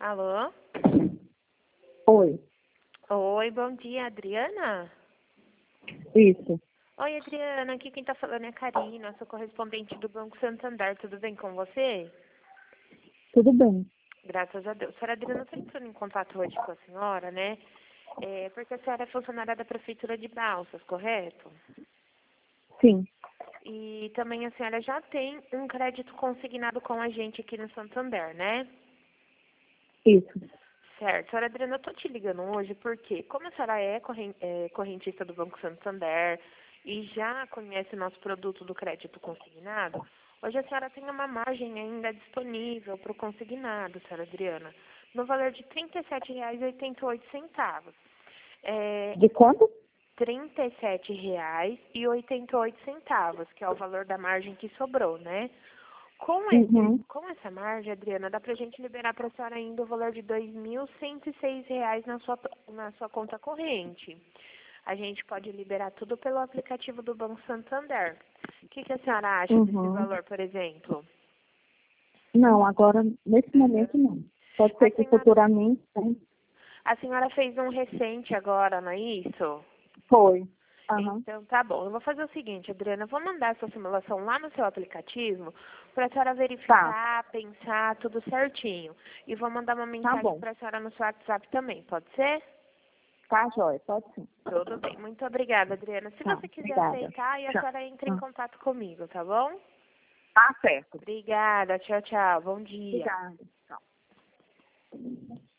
Alô? Oi, Oi, bom dia, Adriana? isso. Oi, Adriana, aqui quem tá falando é a Karina, sou correspondente do Banco Santander, tudo bem com você? Tudo bem. Graças a Deus. Senhora Adriana, eu tô entrando em contato hoje com a senhora, né? Porque a senhora é funcionária da Prefeitura de Balsas, correto? Sim, E também a senhora já tem um crédito consignado com a gente aqui no Santander, né? isso. Certo. Senhora Adriana, eu tô te ligando hoje porque, como a senhora é correntista do Banco Santander e já conhece o nosso produto do crédito consignado, hoje a senhora tem uma margem ainda disponível para o consignado, senhora Adriana, no valor de R$ 37,88. De quanto? R$ 37,88, que é o valor da margem que sobrou, né? Uhum. Com essa margem, Adriana, dá pra gente liberar para a senhora ainda o valor de R$ 2.106 na sua conta corrente. A gente pode liberar tudo pelo aplicativo do Banco Santander. O que a senhora acha desse Uhum. valor, por exemplo? Não, agora, nesse momento, Uhum. não. Pode A ser que senhora, futuramente, né? a senhora fez um recente agora, não é isso? Foi. Aham. Então, tá bom. Eu vou fazer o seguinte, Adriana, eu vou mandar essa simulação lá no seu aplicativo para a senhora Tá, verificar, pensar tudo certinho. E vou mandar uma tá mensagem bom. para a senhora no seu WhatsApp também, pode ser? Tá, joia, pode sim. Tudo bem. Muito obrigada, Adriana. Se Tá, você quiser obrigada. aceitar, a Tchau. senhora entra em Ah, contato comigo, tá bom? tá certo. Obrigada. Tchau, tchau. Bom dia. Obrigada. Tchau.